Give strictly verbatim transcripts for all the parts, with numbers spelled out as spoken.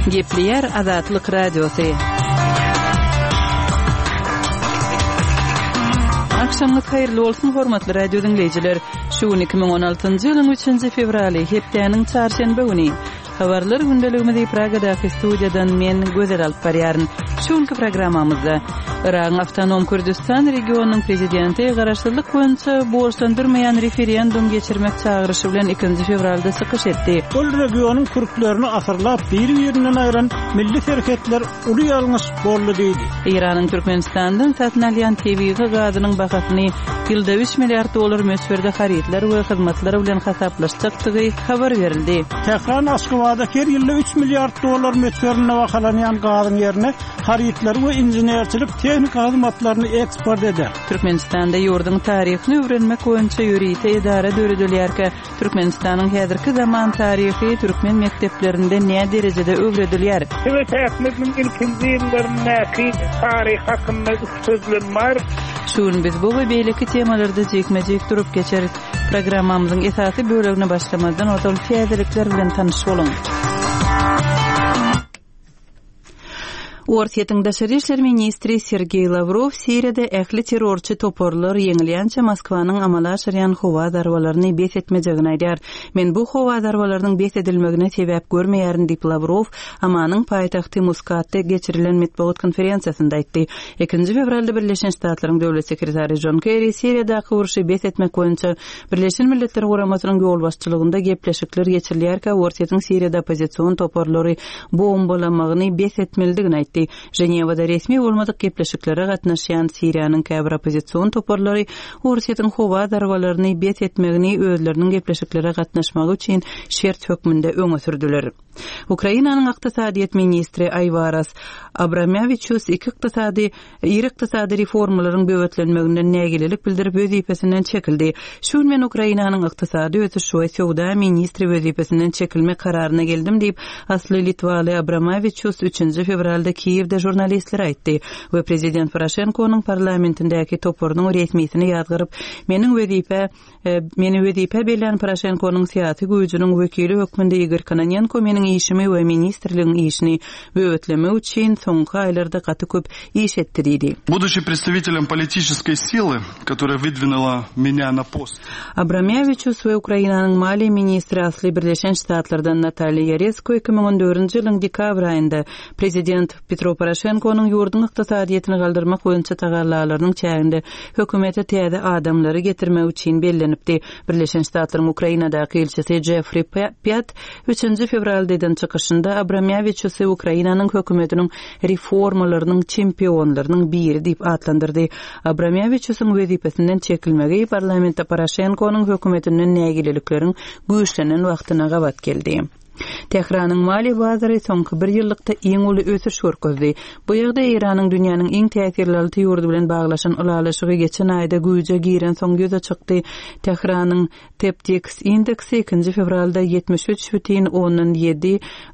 Gepleyer Azatlyk Radiosu. Akşamınız hayırlı olsun hormatly radio dinleyijiler. Şu iki bin on altıncı ýylyň üçinji fevraly hepdeniň çarşembe güni habarlar gündeligimizi Pragadaky studiýadan men Gözel alyp barýaryn. Şuňky programmamyzda Iran Awtonom Kürdistan regionunyň prezidenti garaşdyrlyk boýunça boşlandyrmaýan referendum geçirmek çağrışı bilen ikinji fevralda çykyş etdi. Bu regionyň türklerini asyrlap bir-birinden aýran milli hereketler uly ýalňyş boldy diýdi. Iranyň Türkmenistandan satyn alýan T V-ge gazynyň bahasyny ýylda üç milliard dolar möçberde haritler we hyzmatlar bilen hasaplaşdykdygy habar berildi. Tehran Aşgabatda her ýylda üç milliard dolar möçberine bahalanýan gazyň ýerine haritler we inženerçilik tehnik hyzmatlaryny eksport eder. Türkmenistanda ýurdun taryhyny öwrenmek boýunça ýürüýte edara döredilýärkä, Türkmenistanyň häzirki zaman taryhy türkmen mekdeplerinde näme derejede öwredilýär? Evet, häzirkiň ilkinji ýyllaryndaky taryh hakynda sözlem bar. Şuň biz bu we beýleki temalarda jekmejek durup geçerik. Programmamyzyň esasy bölegine başlamazdan otal fiýazelikler bilen tanyş boluň. Ortaýatyň daşary işler ministri Sergey Lavrov Siriýada ähli terrorçy toporlar ýeňilýänçe Moskwanyň amala aşyrýan howa darwalaryny bes etmejegini aýdýar. Men bu howa darwalarynyň bes edilmegine sebäp görmeýärin diýip Lavrov amanyň paýtagty Muskatda geçirilen medeniýet konferensiýasynda aýtdy. ikinji fevralda Birleşen Ştatlaryň döwlet sekretary John Kerry Siriýadaky uruşy bes etmek boýunça Birleşen Milletler Guramasynyň ýol başçylygynda gepleşikler geçirilýärkä Ortaýatyň Siriýada opozisiýon toporlary bombalamagyny bes etmelidigini aýtdy. Jenewada resmi bolmadyk gepleşiklere gatnaşýan Siriýanyň käbir opozisiýon toporlary Ortaýatyň howa darwalaryny bes etmegini özleriniň gepleşiklere gatnaşmagy üçin şert hökmünde öňe sürdiler. Ukrainanyň ykdysadyýet ministri Ayvaras Abramowicz iki ykdysady ýer ykdysady reformalaryň böwetlenmeginden nägililik bildirip wezipesinden çekildi. Şuň men Ukrainanyň ykdysady ötüşi we sowda ministri wezipesinden çekilme kararyna geldim diýip asly Litwaly Abramowicz üçinji fevralda Kiýewde jurnalistlere aýtdy we prezident Poroshenkonyň parlamentindäki toporunyň resmiýetini ýazgyryp meniň wezipe meni wezipe bilen Poroshenkonyň syýasy güýjüniň wekili hökmünde Igor Kononenko meniň işimi we ministrligiň işini böwetlemek üçin soňky aýlarda gaty köp iş etdi diýdi. Будучи представителем политической силы, которая выдвинула меня на пост. Abramowicz we Ukrainanyň maliýe ministri asly Birleşen Ştatlardan Natalya Yaresko iki bin on dördünji ýylyň dekabr aýynda prezident Petro Poroshenkonyň ýurdun ykdysadyýetini galdyrmak boýunça tagallalarynyň çäginde hökümete täze adamlary getirmek üçin bellenipdi. Birleşen Ştatlaryň Ukrainadaky elçisi Jeffrey Piat üçinji fevraldadan çykyşynda Abramowicz Ukrainanyň hökümetiniň reformalarynyň çempionlarynyň biri diýip atlandyrdy. Abramowicz wezipesinden çekilmegi parlamentde Poroshenkonyň hökümetinden nägililiklerin güýçlenen wagtyna gabat geldi. Tehranyň mali bazary soňky bir ýyllykda iň uly ösüş görkezdi. Bu ýagdaý Iranyň dünýäniň iň täsirli ýurdy bilen baglaşan ulalaşygy geçen aýda güýje giren soň göze çykdy. Tehranyň Teptix indeksi ikinji fevralda ýetmiş üç бүтүн onuň ýedi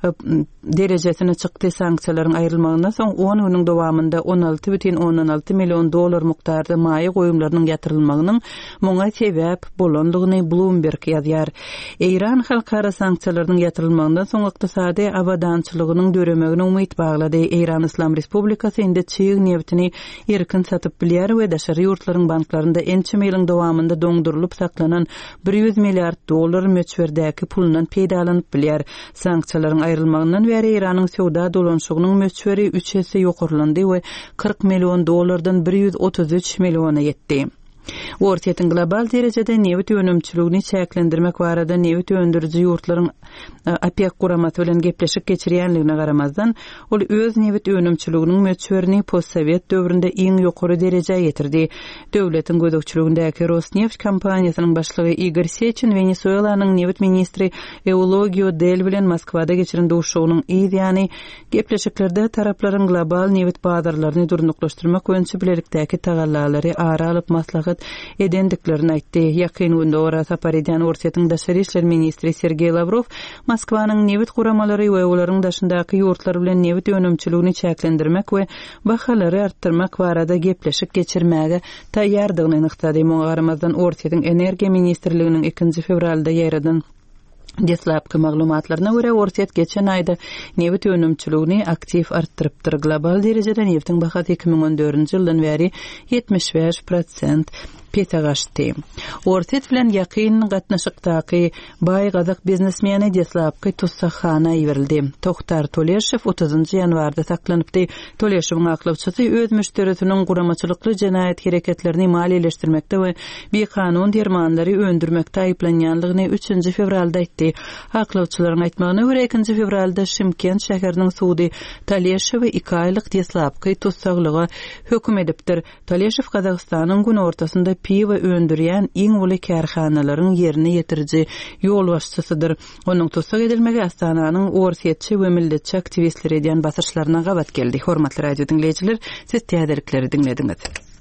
derejesine çykdy. Sanksiýalaryň aýrylmagyna soň on güniň dowamında on alty бүтүn onuň alty million dolar mukdarda maýy goýumlarynyň ýatyrylmagynyň muňa sebäp bolandygyny Bloomberg ýazýar. Iran halkara sanksiýalarynyň ýatyrylmagyna soň ykdysady abadançylygynyň döremegine umyt baglady. Iran Islam Respublikasy indi çyg neftini erkin satyp bilýär we daşary ýurtlaryň banklarynda ençe ýylyň dowamında doňdurulyp saklanan bir yüz milliard dolar möçberdäki pulundan peýdalanyp bilýär. Sanksiýalaryň aýrylmagyndan bäri Iranyň sowda dolanşygynyň möçberi üç hesse ýokurlandy we kırk million dolardan bir yüz otuz üç milliona ýetdi. Ortaýatyň global derejede neft önümçiligini çäklendirmek barada neft öndürüji ýurtlaryň OPEC guramasy bilen gepleşik geçirýänligine garamazdan ol öz neft önümçiliginiň möçberini postsovet döwründe iň ýokary derejeye ýetirdi. Döwletiň gödekçiligindäki Rosneft kompaniýasynyň başlygy Igor Sechin Venezuelanyň neft ministri Eulogio Del bilen Moskwada geçiren duşugynyň ýa-ni gepleşiklerde taraplaryň global neft bazarlaryny durnuklaşdyrmak boýunça bilelikdäki tagallalary ara alyp maslahat edendiklerini aýtdy. Ýakyn günde ora sapar eden Ortaýatyň daşary işler ministri Sergey Lavrov Moskwanyň neft guramalary we olaryň daşyndaky ýurtlar bilen neft önümçiligini çäklendirmek we bahalary artdyrmak barada gepleşik geçirmäge taýýardygyny anyklady. Muňa garamazdan Ortaýatyň energiýa ministrliginiň ikinji fevralda ýaradan Deslapky maglumatlaryna görä Orset geçen aýda neft önümçiligini aktiv artdyrypdyr. Global derejede neftiň bahasy iki ming on dördünji ýyldan bäri yetmiş beş prosent petagaşdy. Orset bilen ýakyn gatnaşykdaky baý gazak biznesmeni Deslapky tutsakxana ýerildi. Tohtar Toleşew otuzunji ýanwarda saklanypdy. Toleşewiň aklawçysy öz müşterisiniň guramaçylykly jenaýat hereketlerini maliýeleşdirmekde we bir kanun dermanlary öndürmekde aýplanýanlygyny üçünji fevralda aýtdy. Aklawçylaryň aýtmagyna görä ikinji fevralda Şymkent şäheriniň sudy Toleşewi iki aýlyk Deslapky tutsaklyga hökm edipdir. Toleşew Kazakstanyň gün ortasynda piwa öndürýän iň uly kärhanalaryň ýerine ýetiriji ýol başçysydyr. Onuň tutsak edilmegi Astananyň Orsetçi we milletçi aktivistleri edýän basyrçylaryna gabat geldi. Hormatly radio dinleýijiler, siz täderlikleri dinlediňiz.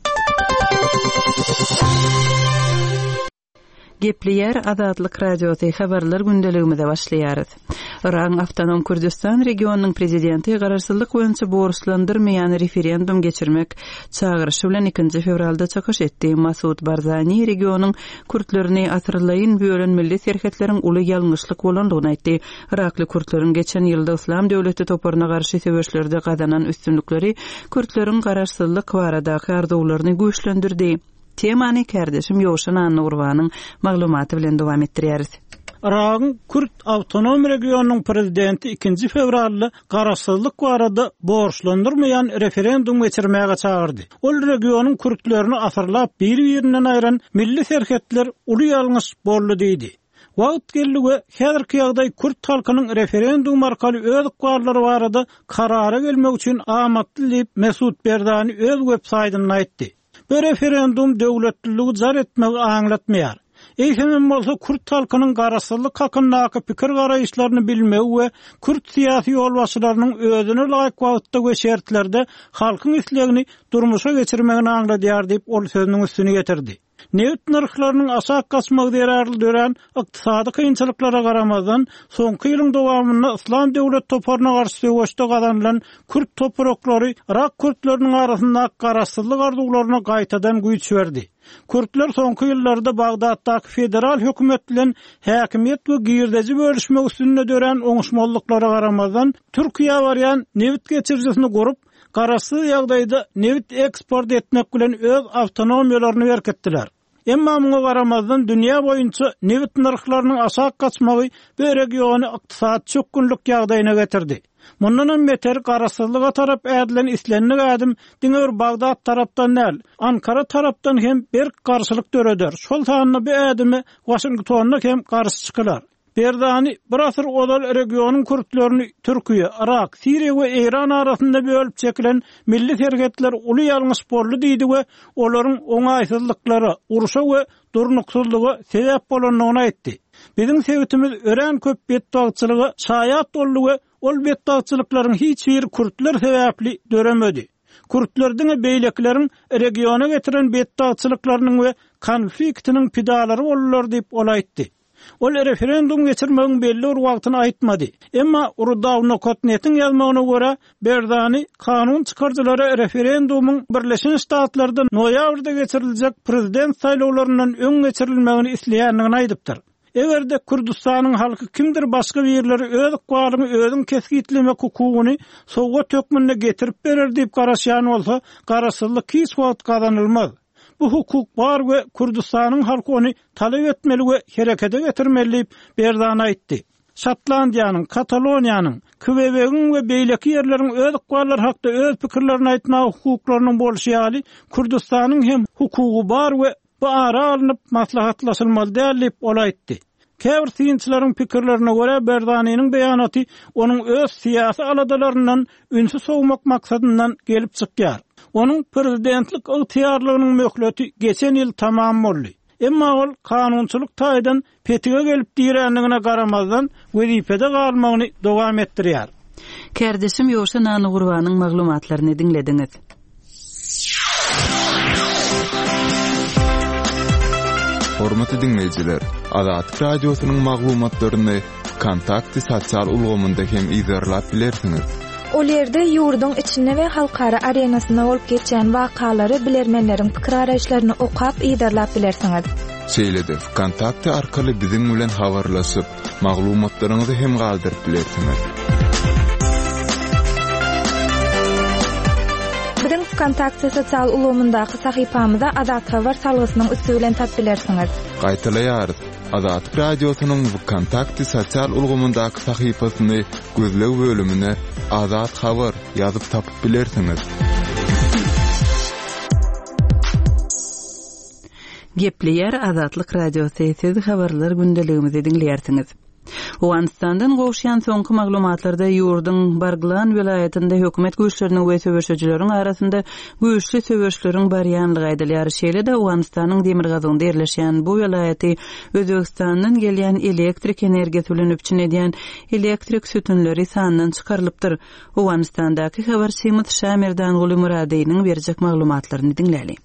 Gepleyer Azatlyk radiosy habarlar gündeligimizde başlaýarys. Iran Awtonom Kürdistan regionunyň prezidenti gararsızlyk boýunça borçlandyrmaýan referendum geçirmek çağırışı bilen ikinji fevralda çykyş etdi. Masud Barzani regionunyň Kürtlerini asyrlaýyn bölen milli serketleriň uly ýalňyşlyk bolandygyny aýtdy. Irakly Kürtleriň geçen ýylda Islam döwleti toparyna garşy sebäplerde gazanan üstünlikleri Kürtleriň gararsızlyk baradaky arzuwlaryny güýçlendirdi. Temany kardeşim Ýowşan Annurwanyň maglumaty bilen dowam etdirýäris. Irak'ın Kürt Awtonom Regionunyň prezidenti ikinji fevralda garaşsyzlyk barada borçlandyrmayan referendum geçirmäge çağırdy. Ol regionuň Kürtlerini asyrlap bir-birinden aýran milli serhetler uly ýalňyş boldy diýdi. Wagt geldi häzirki ýagdaý Kürt halkynyň referendum arkaly öz ykbarlary barada karara gelmek üçin amatly diýip Mesut Berdani öz websaýtyna aýtdy. Bu referendum döwletliligi jar etmegi aňlatmaýar. Eýsem bolsa Kürt halkynyň garaşsyzlyk hakyndaky pikir garaýyşlaryny bilmegi we Kürt syýasy ýolbaşçylarynyň özüne laýyk wagtda we şertlerde halkyň islegini durmuşa geçirmegini aňladýar diýip ol sözüniň üstüne getirdi. Neft narhlarynyň aşak gasmagy derarly dören ykdysady kynçylyklara garamazdan soňky ýylyň dowamynda Islam döwlet toparyna garşy söwüşde gazanylan Kürt topraklary Irak Kürtleriniň arasynda garaşsyzlyk arzuwlaryna gaýtadan güýç berdi. Kürtler soňky ýyllarda Bagdatdaky federal hökümet bilen häkimiýet we girdäji bölüşmek üstünde dören oňuşmallyklara garamazdan Türkiýe barýan neft geçirjisini gorup garaşsyz ýagdaýda neft eksport etmek bilen öz awtonomiýalaryny berketdiler. Emma muňa garamazdan dünýä boýunça neft narhlarynyň aşak gaçmagy bu regiony ykdysady çökünlük ýagdaýyna getirdi. Mundan beter garaşsyzlyga tarap ädilen islenlik adım diňer Bagdad tarapdan näl, Ankara tarapdan hem bir garşylyk döreder. Şol taýyny bu ädimi Washingtonda hem garşy çykylar. Berdani bir asır odal regionuň Kürtlerini Türkiýe, Irak, Siriýa we Eýran arasynda bölüp çekilen milli serhetler uly ýalňyş boldy diýdi we olaryň oňaýsyzlyklary, uruşa we durnuksuzlygy sebäp bolanlygyny aýtdy. Biziň sebäpimiz ören köp betdagçylygy şaýat boldy we ol betdagçylyklaryň hiç bir Kürtler sebäpli döremedi. Kürtlerdiň beýlekleriň regiona getiren betdagçylyklarynyň we konfliktiniň pidalary bolýar diýip ol aýtdy. Ol referendum geçirmegiň belli bir wagtyny aýtmady. Emma Urdaw Kotnetiň ýazmagyna görä, Berdani kanun çykarjylary referendumyň Birleşen Ştatlarda noýabrda geçiriljek prezident saýlawlaryndan öň geçirilmegini isleýändigini aýdypdyr. Egerde Kürdistanyň halky kimdir başga bir ýerlere öz ykbalyny özüň kesgitlemek hukugyny sowga tökmünde getirip berer diýip garaşýan bolsa, garaşsyzlyk hiç wagt kazanylmaz. Bu hukuk bar we Kürdistanyň halky ony talep etmeli we herekete getirmeli berdan aýtdy. Şotlandiýanyň, Kataloniýanyň, Quebeciň we beýleki ýerleriň öz ykballary hakda öz pikirlerini aýtma hukuklarynyň bolşy ýaly Kürdistanyň hem hukugy bar we bu ara alınıp maslahatlaşylmaly diýip ol aýtdy. Käbir synçylaryň pikirlerine görä Berdaniýanyň beýanaty onuň öz syýasy aladalaryndan ünsü sowmak maksadyndan gelip çykýar. Onuň prezidentlik ygtyýarlygynyň möhleti geçen ýyl tamam boldy. Emma ol kanunçylyk taýdan petige gelip diýrendigine garamazdan wezipede galmagyny dowam etdirýär. Kardeşim Ýowşan Annurwanyň maglumatlaryny dinlediňiz. Hormatly dinleyijiler, Azatlyk radiosynyň maglumatlaryny kontakty sosial ulgamynda hem izlerläp bilersiňiz. Olerde ýurduň içine we halkara arenasyna bolup geçen wakalary bilermenleriň pikir araýşlaryny okap izlerläp bilersiňiz. Şeýle-de kontakty arkaly biziň bilen habarlaşyp, maglumatlaryňyzy hem galdyryp bilersiňiz. Biziň kontakty sosial ulgamyndaky sahypamyza Azat Habar salgysynyň üstü bilen tap bilersiňiz. Gaýtalaýarys. Azat radiosynyň bu kontakty sosial ulgamyndaky sahypasyny gözleg bölümine Azat Habar ýazyp tapyp bilersiňiz. Gepleýär Azatlyk radiosy siz habarlar gündeligimizi dinleýärsiňiz. Owanistandan goşýan soňky maglumatlarda ýurdyň Barglan vilayetinde hökümet güýçleriniň we söwüşçileriň arasynda güýçli söwüşleriň barýanlygy aýdylýar. Şeýle-de Owanistannyň Demirgazynda ýerleşýän bu vilayaty Özbegistandan gelýän elektrik energiýasy bilen üçin edýän elektrik sütünleri sanynyň çykarylypdyr. Owanistandaky habarçymyz Şamerdan Gulumuradynyň berjek maglumatlaryny dinläli.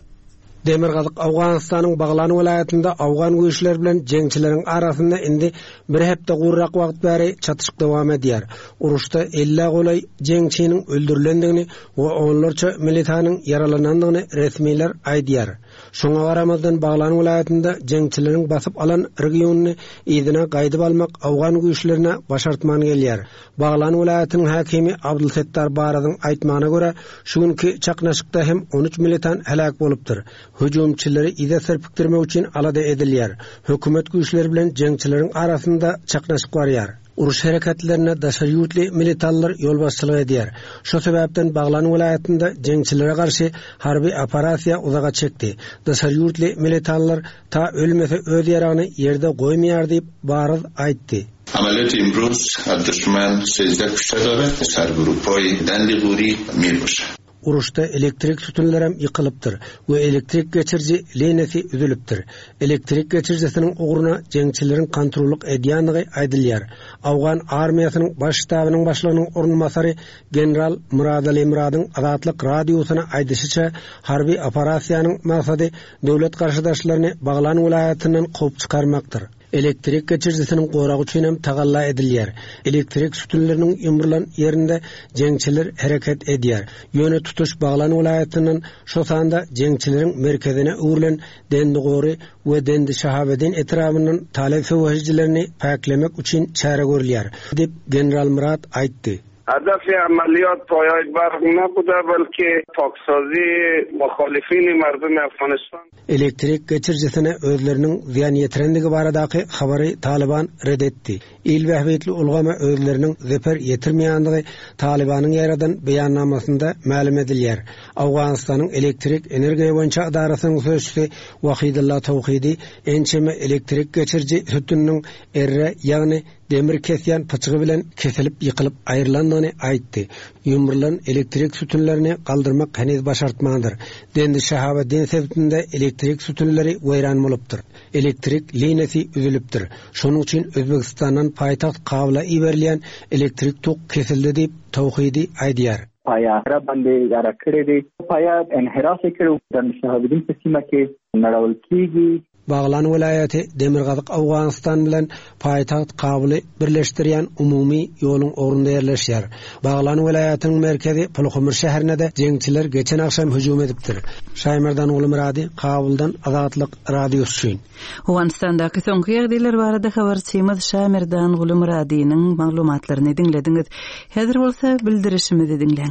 Demirgazyk Awganistanyň Baglan vilayatynda Awgan güýçleri bilen jeňçileriň arasynda indi bir hepde gurrak wagt bäri çatyşyk dowam edýär. Uruşda elli golay jeňçiniň öldürilendigini we onlarça militanyň yaralanandygyny resmiler aýdýar. Şoňa garamazdan Baglan vilayatynda jeňçileriň basyp alan regionuny ýygyna gaýdyp almak Awgan güýçlerine başartman gelýär. Baglan vilayatynyň hakimi Abdulsettar Barazyň aýtmagyna görä, şu günki çaknaşykda hem on üç militan helak bolupdyr. Hüjumçyları ýa-da serpikdirmek üçin alada edilýär. Hökümet güýçleri bilen jeňçileriň arasynda çaknaşyk barýar. Uruş harekatlarına daşary ýurtly militanlar ýol başçylyk edýär. Şo sebäpden Baglan vilayatynda jeňçilere garşy harby operasiýa uzaga çekdi. Daşary ýurtly militanlar ta ölmese öz ýaragyny ýerde goýmaýar diýip Baraz aýtdy. عملیات امروز دشمن سیزده کشته داره سر گروپای دندگوری میر باشه. Uruşda elektrik sütünlerem yıkılıptır ve elektrik geçirci lenesi üzülüptür. Elektrik geçircisinin uğruna jeňçilerin kontrolluk edýänligi aýdylýar. Awgan armiýasynyň baş ştabynyň başlygynyň ornmasary general Murad Ali Muradyň Azatlyk radiosyna aýdyşyça harby operasiýanyň maksady döwlet garşydaşlaryny Baglan vilayatyndan goýup çykarmakdyr. Elektrik geçircisinin gorak üçin hem tagalla edilýär. Elektrik sütünleriniň ýumrulan ýerinde jeňçiler hereket edýär. Ýöne tutuş Baglan vilayatynyň şo sanda jeňçileriň merkezine urulan Dendigory we Dendi Şahabedin etrafyndan talep söwüşçilerini paklemek üçin çare görülýär, dip general Murad aýtdy. هدف عملیات پایه‌ای برق نبوده بلکه پاکسازی مخالفین مردم افغانستان. Elektrik geçircisine özlerinin ziyan yetirendigi baradaky habary Taliban redetdi. İl wehbetli ulgama özlerinin zeper yetirmeýändigi Talibanyň ýaradan beýannamasynda ma'lum edilýär. Awganistanyň elektrik energiýa boýunça idarasynyň sözçüsi Wahidullah Tawhidi ençeme elektrik geçirji sütüniniň erre ýagny demir kesýän pyçygy bilen kesilip ýykylyp aýrylandygyny aýtdy. Ýumrulan elektrik sütünlerini galdyrmak heniz başartmandyr. Dendi Şahabedin sebitinde elektrik sütünleri weýran bolupdyr. Elektrik linesi üzülüpdir. Şonuň üçin Özbegistandan paýtaxt Kabula iberilýän elektrik tok kesildi diýip Tawhidi aýdýar. Paya rabande yara kredi paya enhiras ekru dan Şahabedin pesimake narawal kigi. Baglan vilayaty Demirgazyk Awganistan bilen paýtaxt Kabuly birleşdirýän umumy ýoluň ornunda ýerleşýär. Baglan vilayatynyň merkezi Pulgamyr şäherine de jeňçiler geçen akşam hüjum edipdir. Şaýmerdan Gulumurady, Kabuldan Azatlyk radiosu. Owanistandaky soňky ýagdaýlar barada habarçymyz Şaýmerdan Gulumuradynyň maglumatlaryny dinlediňiz. Häzir bolsa bildirişimizi dinleň.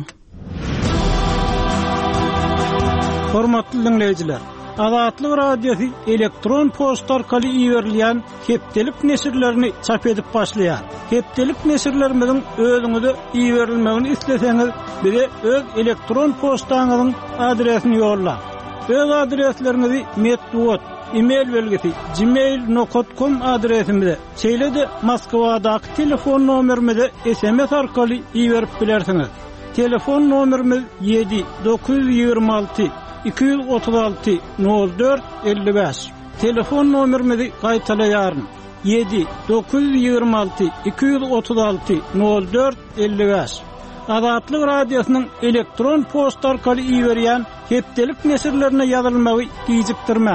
Hormatly dinleýijiler, Azatlyk radiosu elektron posta arkaly iýerilýän hepdelik nesirlerini çap edip başlaýar. Hepdelik nesirlerimiň özüňize iýerilmegini isleseňiz, bize öz elektron postaňyzyň adresini ýolla. Öz adreslerinizi metduat, e-mail belgisi gmail nokta com adresimize, şeýle-de Moskwadaky telefon nomerimize S M S arkaly iýerip bilersiňiz. Telefon nomerimiz yedi dokuz yüz ýygrima alty iki yüz otuz altı nol dört elli beş. Telefon nomerimizi gaýtalaýaryn. yedi dokuz yüz ýygrima alty iki yüz otuz altı nol dört elli beş. Azatlyk radiosynyň elektron posta arkaly iýerýän hepdelik nesirlerine ýazylmagy giýjikdirmä.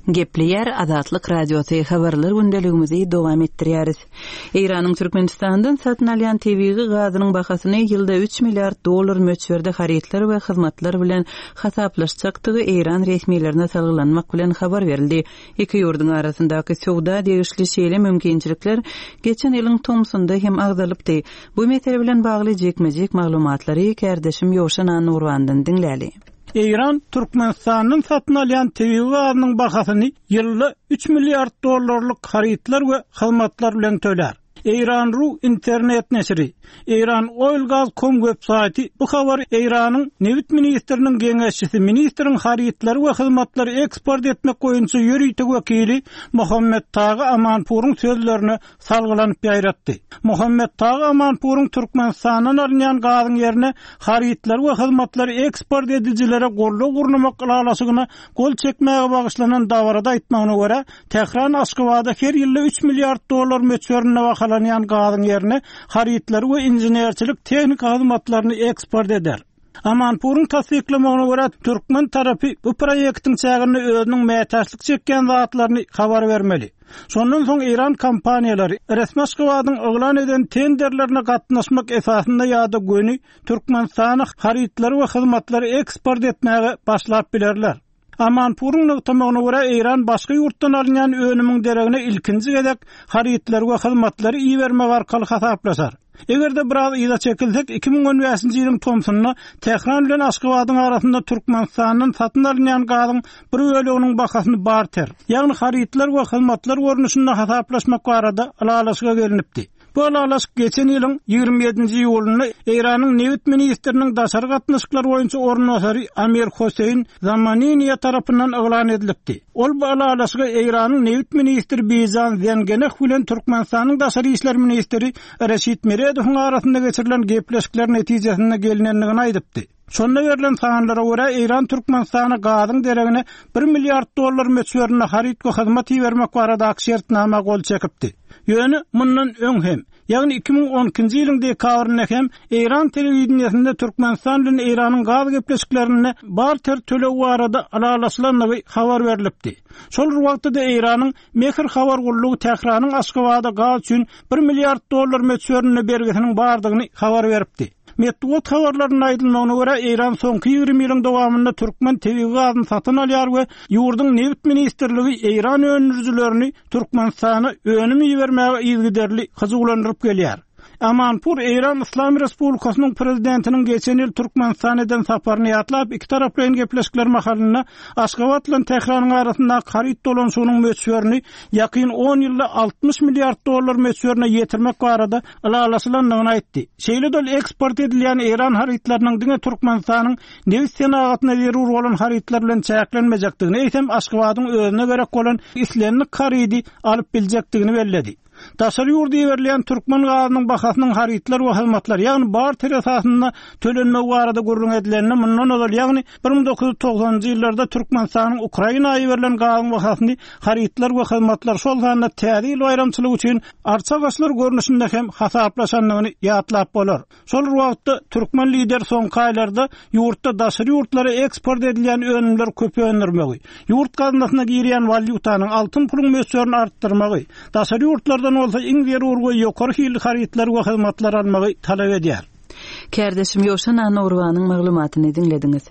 Gepleyer Azatlyk Radiosu habarlar gündeligimizi dowam etdirýäris. Eýranyň Türkmenistandan satyn alýan T V-ge gazynyň bahasyny ýylda üç milliard dollar möçberde haritler we hyzmatlar bilen hasaplaşjakdygy Eýran resmiýetlerine salgylanmak bilen habar berildi. Iki ýurduň arasyndaky sowda degişli şeýle mümkinçilikler geçen ýylyň tomsunda hem agdalypdy. Bu mesele bilen bagly jekmejek maglumatlary kärdeşim Ýowşan Anurwandan dinläli. Eýran Türkmenistanyň satyn alýan T V gazynyň bahasyny ýylda üç milliard dollarlyk haritler we hyzmatlar bilen töler. Eýran.ru internet nesiri, Eýran Oil Gaz nokta com websaýty bu habar Eýranyň Newit ministriniň geňeşçisi ministriň haritleri we hyzmatlary eksport etmek goýunça ýöriýtek wekili Muhammed Tagy Amanpuryň sözlerini salgylanyp ýaýratdy. Muhammed Tagy Amanpuryň Türkmenistanyň alýan gazyň ýerine haritler we hyzmatlary eksport edijilere gorluk gurnamak alasygyna gol çekmäge bagyşlanan dawarda aýtmagyna görä, Tehran Aşgabatda her ýylda üç milliard dollar möçberine bahalanýan gazyň ýerine haritler we injenerçilik tehnik hyzmatlaryny eksport eder. Amanpuryň tasdiklamagyna görä Türkmen tarapy bu proýektiň çägini özüniň mätäçlik çekken zatlaryny habar bermeli. Şondan soň Eýran kompaniýalary resmi Aşgabatyň oglan eden tenderlerine gatnaşmak esasynda ýa-da göni Türkmenistana haritleri we hyzmatlary eksport etmäge başlap bilerler. Amanpuryň noktamyna görä Eýran başga ýurtdan alýan önümiň deregine ilkinji gedek haritler we hyzmatlary iýermek arkaly hasaplaşar. Egerde biraz ýyla çekilsek iki ming on beşinji ýylyň tomsunyna Tehran bilen Aşgabatyň arasynda Türkmenistanyň satyn alýan gazyň bir böleginiň bahasyny barter, ýagny haritler we hyzmatlar görnüşinde hasaplaşmak barada alalaşyga gelinipdi. Bu alalaşyk geçen ýylyň ýygrimi ýedinji ýulyny Eýranyň Newit ministriniň daşary gatnaşyklar boýunça ornasary Amir Hosein Zamaniniýa tarapyndan eglan edilipdi. Ol bu alalaşyga Eýranyň Newit ministri Bizan Zengeneh bilen Türkmenistanyň daşary işler ministri Reşit Meredowyň arasynda geçirilen gepleşikler netijesinde gelinendigini aýdypdy. Şonda berilen saganlara görä Eýran Türkmenistana gazyň deregine bir milliard dollar möçberine harit we hyzmat bermek barada şertnama gol çekipdi. Ýöne mundan öň hem, ýagny iki ming on ikinji ýylyň dekabrynda hem Eýran telewizionyasynda Türkmenistan bilen Eýranyň gaz gepleşiklerini barter tölew barada alalaşylandygy habar berilipdi. Şol wagtda Eýranyň Mehir habar gurulugy Tehranyň Aşgabatda gaz üçin bir milliard dollar möçberine bergisiniň bardygyny habar beripdi. Metwat habarlaryna aýdylmagyna görä Eýran soňky ýygrimi ýylyň dowamında Türkmen T V gazyny satyn alýar we ýurduň Newit ministrligi Eýran önürjilerini Türkmenistana önüm ýermäge ýygyderli hyzuglandyryp gelýär. Amanpur Eýran Islamy Respublikasynyň prezidentiniň geçen ýyl Türkmenistanyň saparyny ýatlap iki tarap bilen gepleşikler mahalyna Aşgabat bilen Tehranyň arasynda harit dolanşygynyň möçberini ýakyn on ýylda altmış milliard dollar möçberine ýetirmek barada alalaşylandygyny aýtdy. Şeýle eksport edilýän Eýran haritlarynyň diňe Türkmenistanyň Newit senagatyna berýär bolan haritler bilen çäklenmejekdigini eýsem Aşgabatyň özüne gerek bolan islenlik haridi alyp biljekdigini bellädi. Daşary ýurda berilýän Türkmen gazynyň bahasynyň haritler we hyzmatlar, ýagny barter esasynda tölenmek barada gurrun edilenini mundan öňe, ýagny bir ming dokuz ýuz togsanjy ýyllarda Türkmenistanyň Ukrainaga berilen gazyň bahasyny haritler we hyzmatlar şol zanda täze bayramçylyk üçin arça gaşlar görnüşinde hem hasaplaşanlygyny ýatlap bolar. Şol wagtda Türkmen lider soňky aýlarda ýurtda daşary ýurtlara eksport edilýän önümler köpeýändirmegi, ýurt gazynasyna girýän valyutanyň altyn puluň möçberini artdyrmagy, daşary ýurtlar olsa iňdir urgoý ýokary hil haritler we hyzmatlar almagy talap edýär. Kärdeşim Ýowşan Anurwanyň maglumatyny dinlediňiz.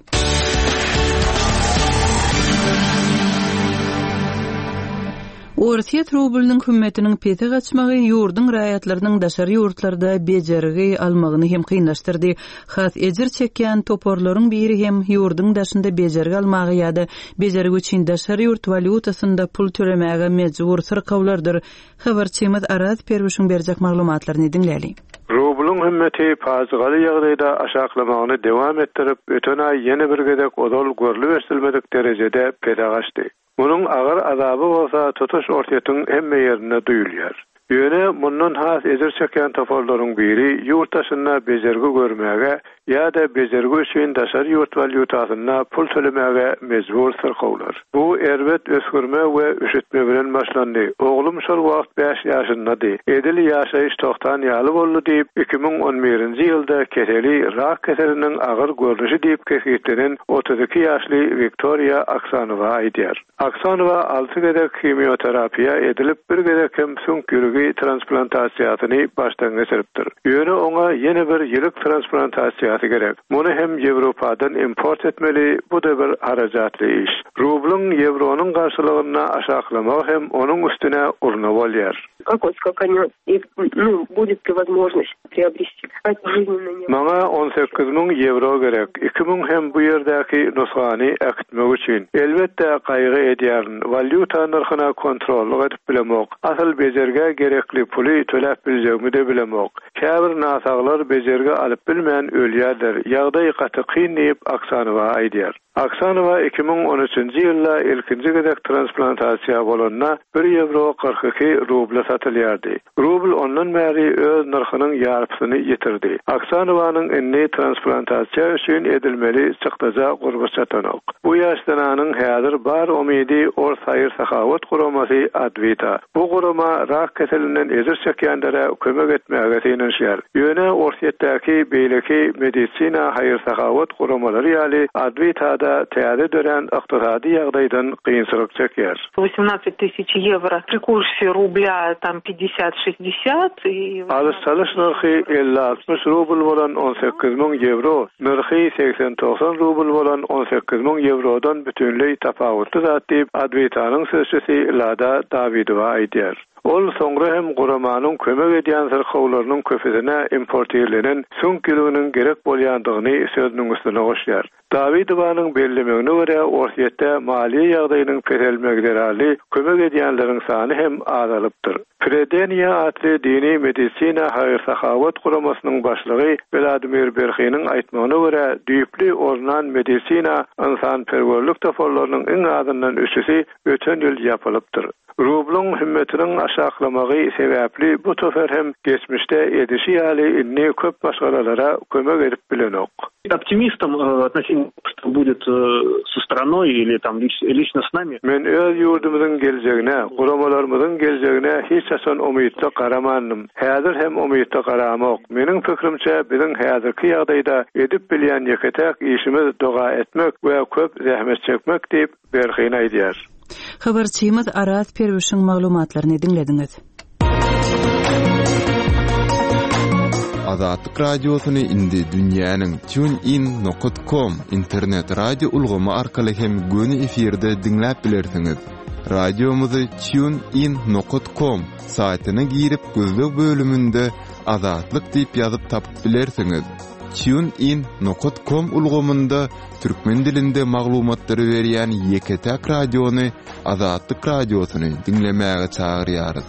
Orsiýet rublynyň hümmetiniň pete gaçmagy ýurduň raýatlarynyň daşary ýurtlarda bejerigi almagyny hem kynlaşdyrdy. Has ejir çekýän toporlaryň biri hem ýurduň daşynda bejerigi almagy ýa-da bejerigi üçin daşary ýurt valyutasynda pul tölemäge mejbur syrkawlardyr. Habarçymyz Araz Perwişiň berjek maglumatlaryny dinläli. Rublyň hümmeti pazygaly ýagdaýda aşaklamagyny dowam etdirip, öten aý ýene bir gedek odol görli bersilmedik derejede pede gaçdy. Bunun agar azabı bolsa tutuş ortaýatyň hemme ýerine duýulýar. Ýöne mundan has ejir çekýän toporlaryň biri ýurtaşynda bejergi görmäge ýa-da bezergi üçin daşary ýurt valyutasyna pul tölemäge mejbur sırkawlar. Bu erbet ösgürme we üşetme bilen başlandy. Oglum şol wagt beş ýaşyndady. Edil ýaşaýyş toktan ýaly boldy diýip iki ming on birinji ýylda keseli rak keseliniň agyr görnüşi diýip kesitdiren otuz iki ýaşly Viktoria Aksanowa aýdýar. Aksanowa alty gedek kimioterapiýa edilip bir gedek hem sünk ýüregi transplantasiýasyny başdan geçiripdir. Ýöne oňa ýene bir ýürek transplantasiýasy gerek. Muny hem Ýewropadan import etmeli, bu da bir harajatly iş. Rublyň ýewronyň garşylygyna aşaklamak hem onuň üstüne urna bolýar. Как они, ну, будет возможность приобрести жизненно. Maňa on sekiz ming euro gerek. iki ming hem bu ýerdäki nusgany äkitmek üçin. Elbetde gaýgy edýärn. Valyuta narhyna kontrol edip bilemek. Asal bezerge gerekli puly töläp biljegmi de bilemek. Käbir nasaglar bezerge alyp bilmän ölýärler. Ýagdaý gaty kyn diýip Aksanowa aýdýar. Aksanowa iki ming on üçinji ýylda ilkinji gedek transplantasiýa bolanyna bir euro kırk iki rubl satylýardy. Rubl ondan bäri öz narhynyň ýarpysyny ýitirdi. Aksanowanyň enni transplantasiýa üçin edilmeli çykdaja gurby çatanok. Bu ýaşdananyň häzir bar umydy or saýyr sahawat guramasy Advita. Bu gurama rak keselinden ezir çekýänlere kömek etmäge teňişýär. Ýöne orsiýetdäki beýleki medisina haýyr sahawat guramalary ýaly Advitada täze dören ykdysady ýagdaýdan kynçylyk çekýär. восемнадцать тысяч евро при курсе рубля там пятьдесят шестьдесят и alys çalyş narhy elli altmış rubl bolan on sekiz ming euro, narhy seksen doksan rubl bolan on sekiz ming eurodan bütünlüği tapawutly zat diýip Advitanyň sözçüsi Lada Davidowa aýdýar. Ol soňra hem guramanyň kömek edýän sırkawlarynyň köpesine importýerlenen sünk ýürüginiň gerek bolýandygyny sözüniň üstüne goşýar. Davidowanyň bellemegine görä orsiýetde maliýe ýagdaýynyň perelmegleri kömek edýänleriň sany hem azalypdyr. Fredenia adly dini medisina haýyr sahawat guramasynyň başlygy Vladimir Berxynyň aýtmagyna görä düýpli ornan medisina insan perwerlik taforlarynyň iň azyndan üçüsi öten ýyl ýapylypdyr. Rublyň himmetiniň aşaklamagy sebäpli bu tofer hem geçmişde edişi ýaly inni köp başgalara kömek edip bilenok. Оптимистом относительно что будет со страной или там лично с нами. Men öz ýurdumyzyň geljegine, guramalarymyzyň geljegine hiç haçan umytly garamannym. Häzir hem umytly garamak. Meniň pikirimçe biziň häzirki ýagdaýda edip bilýän ýeketek işimiz doga etmek we köp zähmet çekmek diýip Berxyn aýdýar. Habarçymyz Aras Perwişiň maglumatlaryny dinlediňiz. Azatlyk radiosyny indi dünýäniň TuneIn nokta com internet radio ulgamy arkaly hem göni efirde dinläp bilersiňiz. Radiomuzy TuneIn nokta com saýtyna girip gözlek bölüminde Azatlyk diýip ýazyp tapyp bilersiňiz. TuneIn nokta com ulgamynda türkmen dilinde maglumatlary berýän Ýeketek radiony Azatlyk radiosyny dinlemäge çagyrýarys.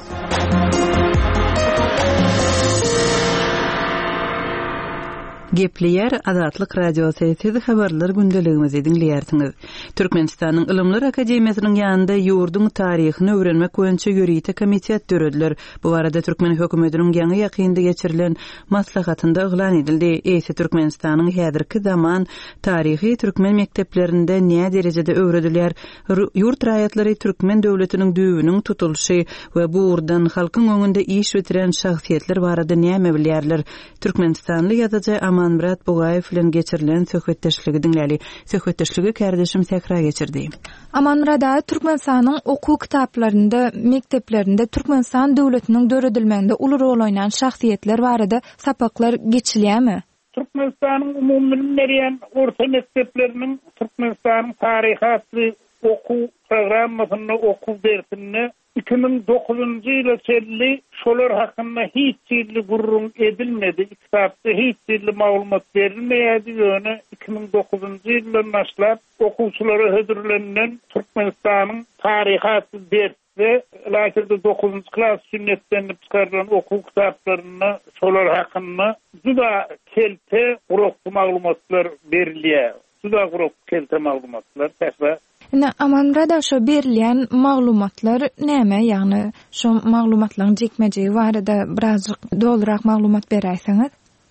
Gepleyer Azatlyk radiosu sizi habarlar gündeligimizi dinleýärsiňiz. Türkmenistanyň Ilymlar Akademiýasynyň ýanynda ýurdun taryhyny öwrenmek boýunça ýürüýte komitet törediler. Bu barada Türkmen hökümetiniň ýaňy ýakynda geçirilen maslahatynda eglan edildi. Eýse Türkmenistanyň häzirki zaman taryhy türkmen mekteplerinde näme derejede öwredilýär? Ýurt raýatlary türkmen döwletiniň düýbüniň tutulşy we bu urdan halkyň öňünde iş götüren şahsiýetler barada näme bilýärler? Türkmenistanly ýazyjy Amanmurat Bugaýew bilen geçirilen söhbetdeşligi dinläli. Söhbetdeşligi kärdeşim Sekra geçirdi. Amanmurat Türkmenistanyň okuw kitaplarynda, mekteplerinde Türkmenistan döwletiniň döredilmeginde uly rol oýnan şahsiýetler barada sapaklar geçilýärmi? Türkmenistanyň umumy bilim berýän orta mektepleriniň Türkmenistanyň taryhy okuw programmasyny okuw dersini iki ming dokuzunji ýyla çelli şolar hakynda hiç ýyly gurrun edilmedi. Kitapda hiç ýyly maglumat berilmeýärdi. Ýöne iki ming dokuzunji ýyldan başlap okuwçylara hödürlenen Türkmenistanyň taryhaty dersde laýtyrda dokuzunji klas sünnetlenip çykarylan okuw kitaplaryny şolar hakynda juda kelte gurukly maglumatlar berilýär. Juda gurukly kelte maglumatlar täsbä. Ina Amanmurat şo berilýän maglumatlar näme? Ýagny şo maglumatlaryň jekmejegi barada birazjyk dolurak maglumat beräýsiňiz?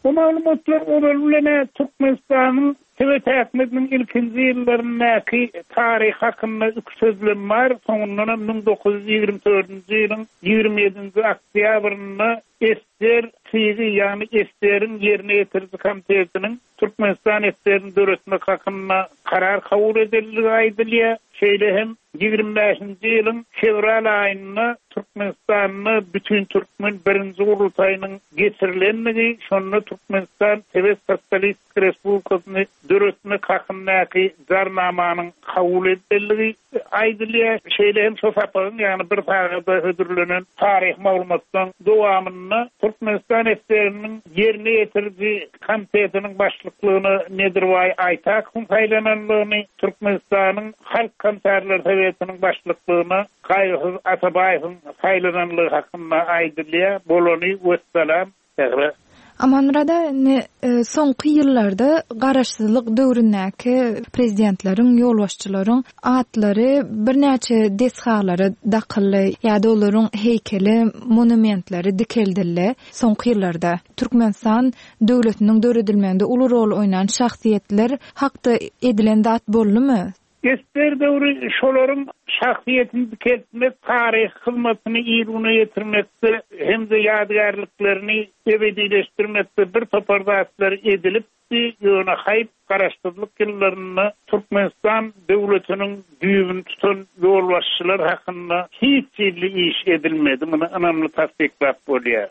Bu malumatlar olalulene Türkmenistan'ın Sovet hükümetinin ilkinci yıllarındaki tarih hakkında üç sözlem var. Sonundan bin dokuz yüz yirmi dördüncü yılın yirmi yedinci oktyabrında Ester Sizi yani Ester'in yerine getirdi komitetinin Türkmenistan Ester'in döretmek hakkında karar kabul edildi aydılıyor. Şeyle hem yirmi beşinci yılın fevral ayında Türkmenistan'ı bütün Türkmen birinci kurultayının getirilenmedi. Sonra Türkmenistan Sovet Sosyalist Respublikası'nı döretmek hakkındaki zarnamanın kabul edildiği aydılıyor. Şeyle hem sosapağın yani bir tarihde ödürlenen tarih malumattan devamında Türkmenistan Ester'inin yerine getirdiği komitetinin başlıklığını Nedirvay Aytak'ın saylananlığını, Türkmenistan'ın Halk Komiserler Sovetinin başlıklığını Kayıhız Atabay'ın saylananlığı hakkında aydılıyor. Boloni vesselam. Amanrada ne e, soňky ýyllarda garaşsyzlyk döwründäki prezidentlaryň, ýolbaşçylaryň atlary birnäçe deshalary dakylly ýa-da olaryň heykeli, monumentleri dikeldile. Soňky ýyllarda Türkmenistan döwletiniň döredilmeginde uly rol oýnan şahsiýetler hakda edilen zat boldymy? Ester döwrü şolaryň şahsiýetini dikeltmek, tarih hyzmatyny ýerine ýetirmekde hemde ýadgarlyklaryny ebedileşdirmekde bir topardatlar edilipdi. Ýöne haýp garaşdyrlyk ýyllaryny Türkmenistan döwletiniň düýbüni tutan ýolbaşçylar hakynda hiç ýerli iş edilmedi. Muny anamly tasdiklap bolýar.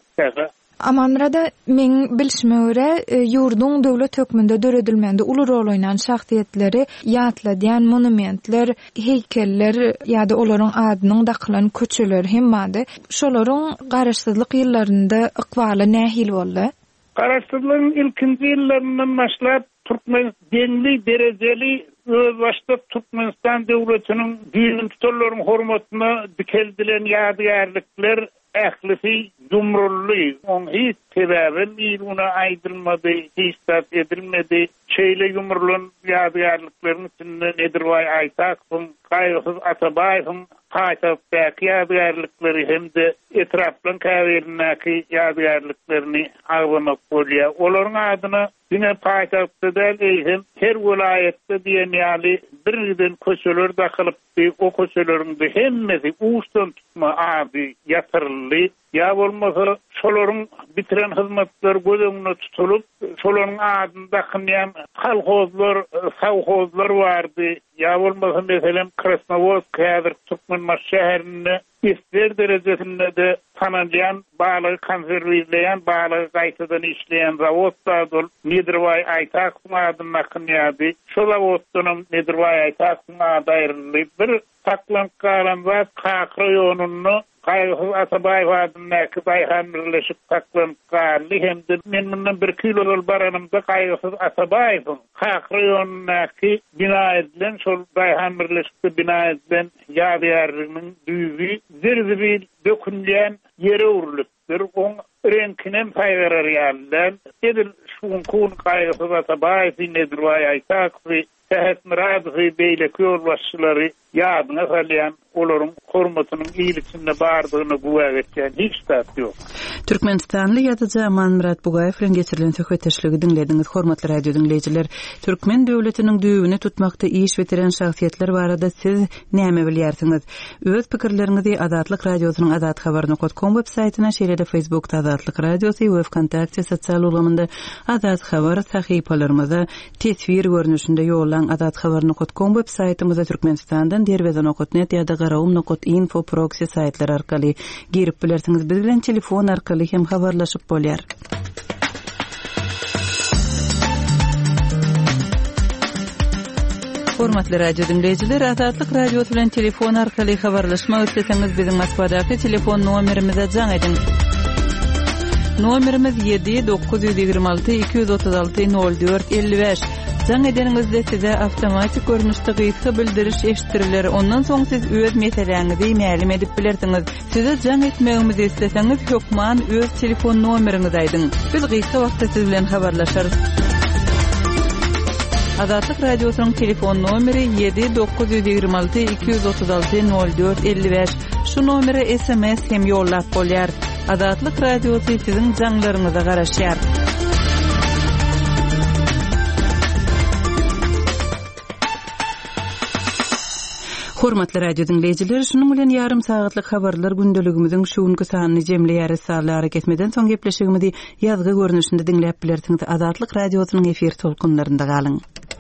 Amanrada men bilişime göre ýurdun döwlet hökmünde döredilmende uly rol oýnan şahsiýetleri ýatladyan monumentler, heykeller ýa-da olaryň adynyň dakylan köçeler hemmade şolaryň garaşsyzlyk ýyllarynda ykbaly nähil boldy? Garaşsyzlygyň ilkinji ýyllaryndan başlap Türkmen denli derejeli öz başda Türkmenistan döwletiniň düýbüni tutanlaryň hormatyna dikeldilen ýadgarlyklar ählisi dumrully, on hiç sebäbi ýerine aýdylmady, hiç dat edilmedi. Şeýle ýumrulan ýadgarlyklaryň içinde Nedirway Aytak'yň, Kayıhız Atabay'yň haýtatdaky ýadgarlyklary hemde etraplan käwerdäki ýadgarlyklaryny aglamak bolýar. Olaryň adyna Dine paýtagtda eýhem her vilayetde diýen ýaly birden köçeler dakylypdy. O köçeleriňde hemmesi uçtan tutma abi ýatyrly. Ya bolmasa şolaryň bitiren hyzmatlar gözüňe tutulup, şolaryň adynda kynýan kolhozlar, sowhozlar bardy. Ya bolmasa meselem Krasnovodsk häzir Türkmen şäherinde Ester derejesinde de tananýan, baly konserwleýän, baly gaýtadan işleýän zawodlar Nedirway Aytak'yň adyna kynýady. Şo zawoddan Nedirway Aytak'yň adyryly bir saklanıp galan zat Kakra ýonuny Kayıhız Atabaýy wadynyňky baýhan birleşip saklanıp galy hemde men mundan bir kilolol baranymda Kayıhız Atabaýyň Kakra ýonunyňky bina edilen şol baýhan birleşikde bina edilen ýadgarlygynyň düýbi zirzibil dökünýän ýere urulypdyr. Oň renkinen paýgarar ýalydan edil şuň kun Kayıhız Atabaýy Nedirway Aytak'y Sehet Muradowy beýleki ýolbaşçylary ýadyna salýan olaryň hormatynyň iýlikinde bardygyny güwäk etýän hiç zat ýok. Türkmenistanly ýazyjy Aman Murat Bugaýew bilen geçirilen söhbetdeşligi dinlediňiz hormatly radio dinleýijiler. Türkmen döwletiniň düýbüni tutmakda iş bitiren şahsiýetler barada siz näme bilýärsiňiz? Öz pikirleriňizi Azatlyk radiosynyň azat habar nokta com web saýtyna şeýle Facebookda Azatlyk radiosy we WhatsApp sosial ulamynda Azat habar sahypalarymyza tesvir görnüşinde ýollan azat habar nokta com web saýtymyza Türkmenistandan derwezan okutnet ýa-da garawum nokta info proxy saýtlar arkaly girip bilersiňiz. Biz bilen telefon arkaly hem habarlaşyp bolýar. Hormatly radio dinleyijiler, Azatlyk radio bilen telefon arkaly habarlaşmak isteseňiz biziň Moskvadaky telefon nomerimize jaň edin. Nomerimiz yedi dokuz yüz ýigirme alty iki yüz otuz alty nol dört elli beş. Jaň edeningizde size awtomatik görnüşde gysga bildiriş eşitiriler. Ondan soň siz öz meseleňizi ma'lum edip bilersiňiz. Size jaň etmegimizi isteseňiz hökman öz telefon nomeriňizi aýdyň. Biz gysga wagtda siz bilen habarlaşarys. Azatlyk radiosynyň telefon nomeri yedi dokuz yüz ýigirme alty iki yüz otuz alty nol dört elli beş. Şu nomere S M S hem ýollap bolýar. Azatlyk radiosy siziň jaňlaryňyza garaşýar. Hormatly radio dinleyijiler, şunun bilen yarım saatlyk habarlar gündeligimizin şuňky sanyny jemleýär saglary ketmeden soň gepleşigimizi ýazgy görnüşinde dinläp bilersiňiz. Azatlyk radiosynyň efir tolkunlarynda galyň.